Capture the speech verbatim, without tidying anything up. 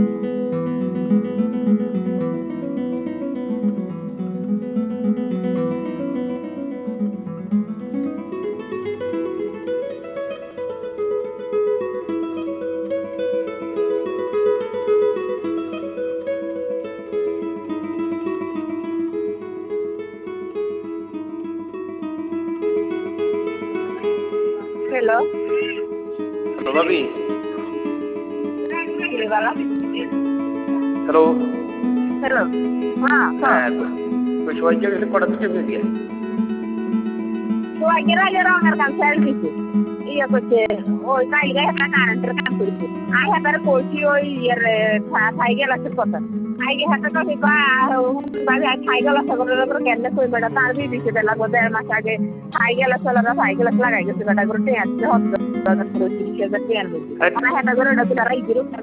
Hello hello भाभी। ये वाला हेलो। हेलो हाँ হ্যাঁ ওই সবাই গেলে কটা দিকে বেরিয়ে তো আগে আগে রঙের কাম ছেড়ে দিছি ইয়ে করছে ওই কাইলে একটা কারেন্টের কাম করছে আই হাতারে কইছি ওই ইয়ের থাই গেলাসের কথা আইগে হাতে তো হিবা বাজে থাই গেলাস করে করে কেন কই বেটা তার বি দিছে বেলা গো দেড় মাস আগে থাই গেলাস লরা থাই গেলাস লাগাই গেছে বেটা করে তে আসছে হত করে তিরিশ হাজার টাকা আনবে না হাতা করে ওটা তো রাই দিরু